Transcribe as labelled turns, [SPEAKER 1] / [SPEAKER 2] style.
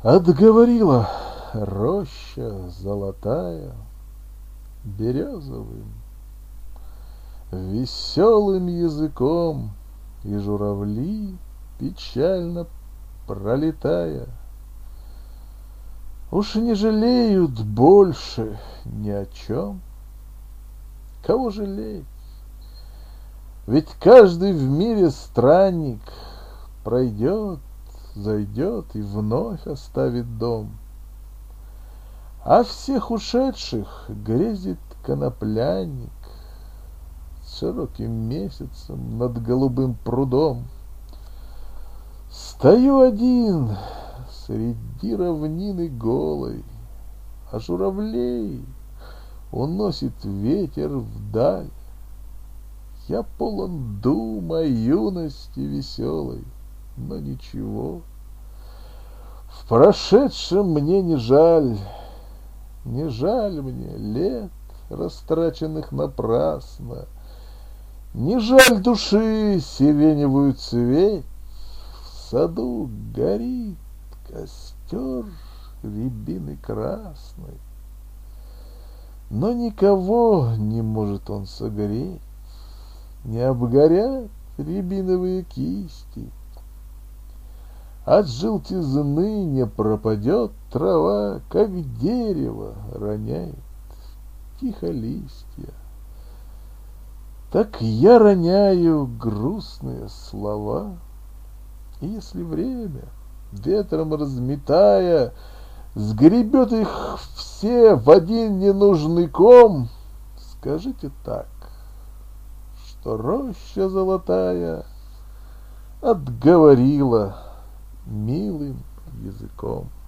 [SPEAKER 1] Отговорила роща золотая березовым, веселым языком, и журавли, печально пролетая, уж не жалеют больше ни о чем. Кого жалеть? Ведь каждый в мире странник пройдет, зайдет и вновь оставит дом. А всех ушедших грезит конопляник с широким месяцем над голубым прудом. Стою один среди равнины голой, а журавлей уносит ветер вдаль. Я полон дум о юности веселой, но ничего. В прошедшем мне не жаль, не жаль мне лет, растраченных напрасно, не жаль души сиреневую цветь. В саду горит костер рябины красной, но никого не может он согреть. Не обгорят рябиновые кисти, от желтизны не пропадет трава, как дерево роняет тихо листья. Так я роняю грустные слова, и если время, ветром разметая, сгребет их все в один ненужный ком, скажите так, что роща золотая отговорила милым языком.